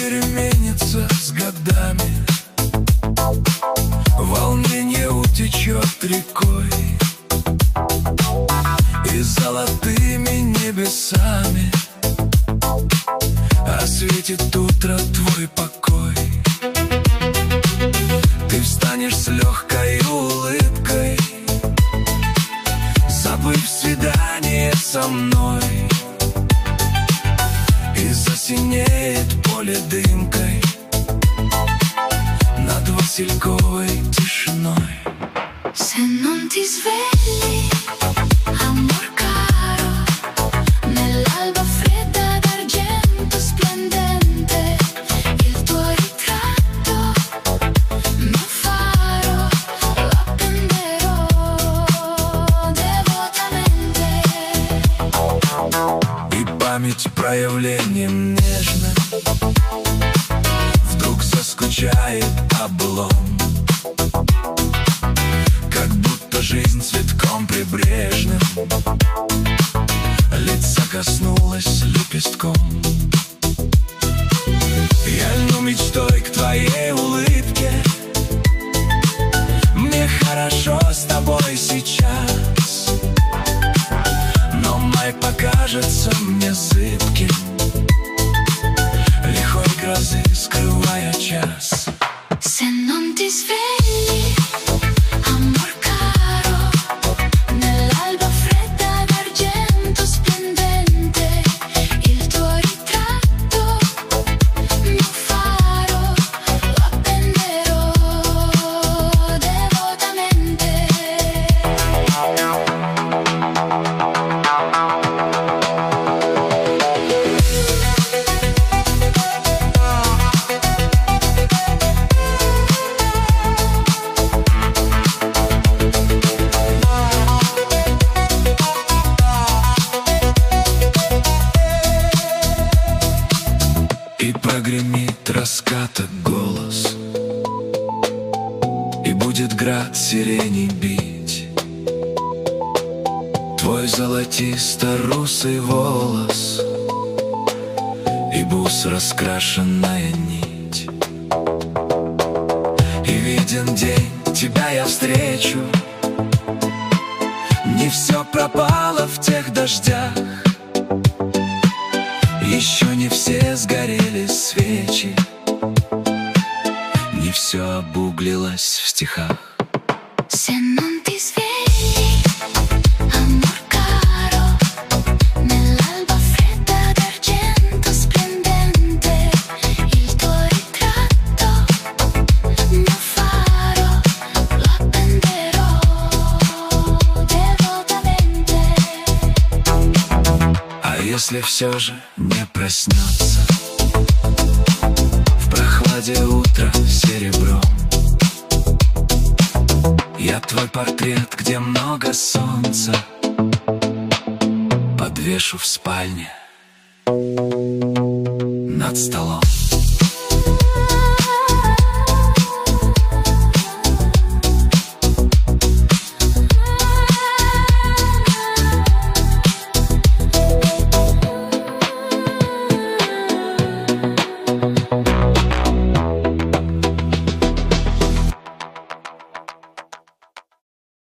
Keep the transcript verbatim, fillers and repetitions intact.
переменится с годами, волнение утечет рекой, и золотыми небесами осветит утро твой покой. Ты встанешь с легкой улыбкой, забыв свидание со мной, и засинеет поле дымкой над васильковой тишиной. Se non ti svegli, amor caro, nell'alba fredda d'argento splendente, il tuo ritratto, mio faro, lo appenderò devotamente. И память проявлением нежным вдруг заскучает облом, как будто жизнь цветком прибрежным лица коснулась лепестком. Я льну мечтой к твоей улыбке, мне хорошо с тобой сейчас, но май покажется мне зыбким, лихой грозы скрывая час. Se non ti svegli, amor caro, nell'alba fredda d'argento splendente, il tuo ritratto, mio faro, lo appenderò devotamente. И прогремит раската голос, и будет град сирени бить твой золотисто-русый волос, и бус раскрашенная нить. И виден день, тебя я встречу, не все пропало в тех дождях, еще не все сгорели свечи, не все обуглилось в стихах. Se non ti svegli, amor caro, nell'alba fredda d'argento splendente, il tuo ritratto, mio faro, lo appenderò devotamente. А если все же не проснется в прохладе утра серебром, я твой портрет, где много солнца, подвешу в спальне над столом.